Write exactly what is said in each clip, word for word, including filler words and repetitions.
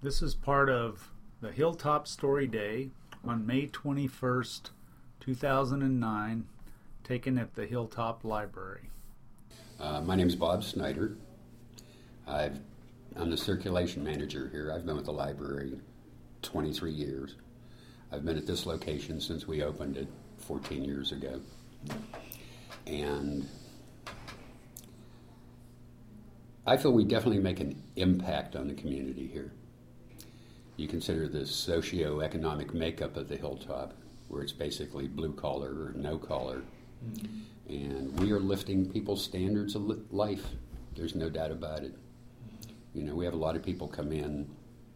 This is part of the Hilltop Story Day on May twenty-first, two thousand nine, taken at the Hilltop Library. Uh, my name is Bob Snyder. I've, I'm the circulation manager here. I've been with the library twenty-three years. I've been at this location since we opened it fourteen years ago. And I feel we definitely make an impact on the community here. You consider the socio-economic makeup of the Hilltop, where it's basically blue-collar or no-collar. Mm-hmm. And we are lifting people's standards of li- life. There's no doubt about it. You know, we have a lot of people come in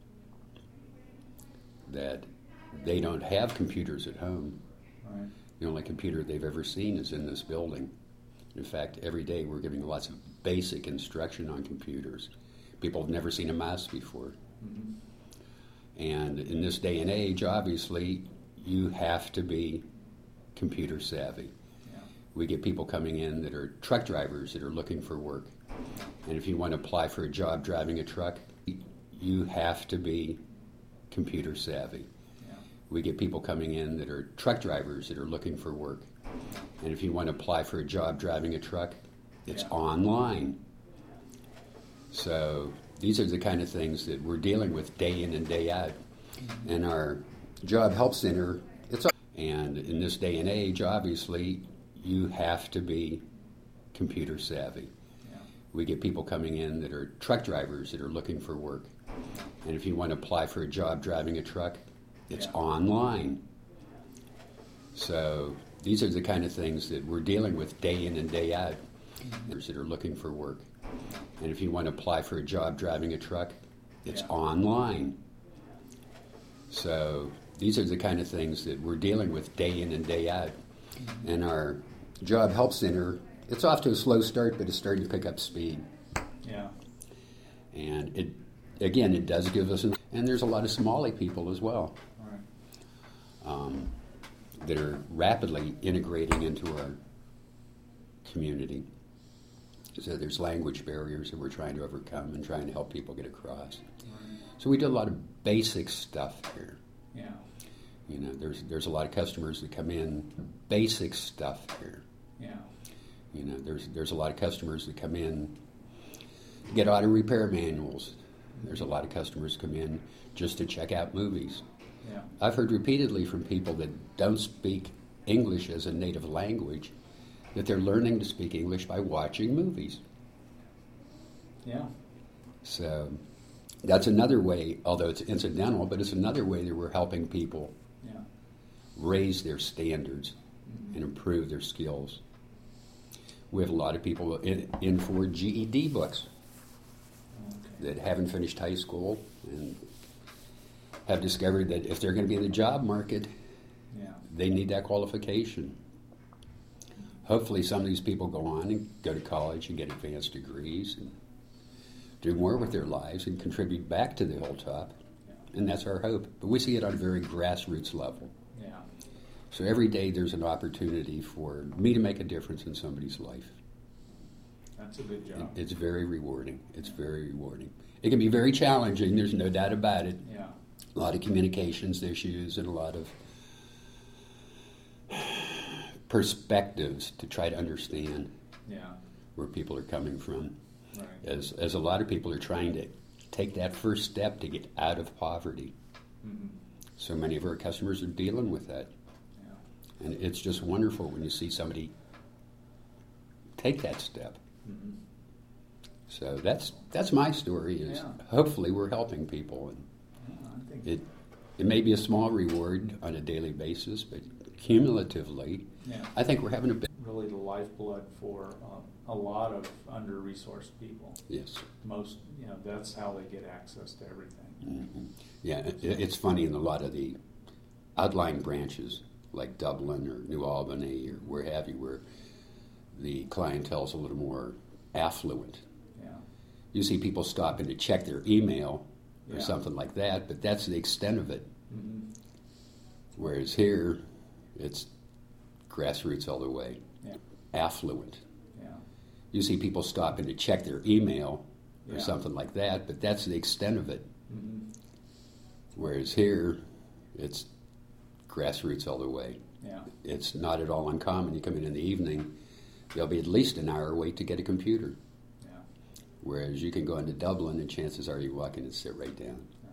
that they don't have computers at home. Right. The only computer they've ever seen is in this building. In fact, every day we're giving lots of basic instruction on computers. People have never seen a mouse before. Mm-hmm. And in this day and age, obviously, you have to be computer savvy. Yeah. We get people coming in that are truck drivers that are looking for work. And if you want to apply for a job driving a truck, you have to be computer savvy. Yeah. We get people coming in that are truck drivers that are looking for work. And if you want to apply for a job driving a truck, it's yeah. online. So these are the kind of things that we're dealing with day in and day out. Mm-hmm. And our Job Help Center, it's and in this day and age, obviously, you have to be computer savvy. Yeah. We get people coming in that are truck drivers that are looking for work. And if you want to apply for a job driving a truck, it's yeah. online. So these are the kind of things that we're dealing with day in and day out. Mm-hmm. That are looking for work. And if you want to apply for a job driving a truck, it's yeah. online. So these are the kind of things that we're dealing with day in and day out. Mm-hmm. And our Job Help Center, it's off to a slow start, but it's starting to pick up speed. Yeah. And it, again, it does give us, an, and there's a lot of Somali people as well. All right. Um, that are rapidly integrating into our community. So there's language barriers that we're trying to overcome and trying to help people get across. Right. So we do a lot of basic stuff here. Yeah. You know, there's there's a lot of customers that come in, basic stuff here. Yeah. You know, there's there's a lot of customers that come in, get auto repair manuals. There's a lot of customers come in just to check out movies. Yeah. I've heard repeatedly from people that don't speak English as a native language that they're learning to speak English by watching movies. Yeah. So that's another way, although it's incidental, but it's another way that we're helping people yeah. raise raise their standards mm-hmm. and improve their skills. We have a lot of people in, in for G E D books okay. that haven't finished high school and have discovered that if they're going to be in the job market, yeah. they need that qualification. Hopefully some of these people go on and go to college and get advanced degrees and do more with their lives and contribute back to the Hilltop. Yeah. And that's our hope. But we see it on a very grassroots level. Yeah. So every day there's an opportunity for me to make a difference in somebody's life. That's a good job. It, it's very rewarding. It's very rewarding. It can be very challenging, there's no doubt about it. Yeah. A lot of communications issues and a lot of perspectives to try to understand yeah. where people are coming from. Right. As as a lot of people are trying to take that first step to get out of poverty. Mm-hmm. So many of our customers are dealing with that. Yeah. And it's just wonderful when you see somebody take that step. Mm-hmm. So that's that's my story is yeah. hopefully we're helping people. And yeah, I think it it may be a small reward on a daily basis, but cumulatively, yeah. I think we're having a bit. Really the lifeblood for uh, a lot of under-resourced people. Yes. Most, you know, that's how they get access to everything. Mm-hmm. Yeah, it, it's funny in a lot of the outlying branches, like Dublin or New Albany or where have you, where the clientele's a little more affluent. Yeah. You see people stopping to check their email or yeah. something like that, but that's the extent of it. Mm-hmm. Whereas here, it's grassroots all the way. Yeah. Affluent. Yeah. You see people stopping to check their email or yeah. something like that, but that's the extent of it. Mm-hmm. Whereas here, it's grassroots all the way. Yeah. It's not at all uncommon. You come in in the evening, there'll be at least an hour wait to get a computer. Yeah. Whereas you can go into Dublin, and chances are you walk in and sit right down. Yeah.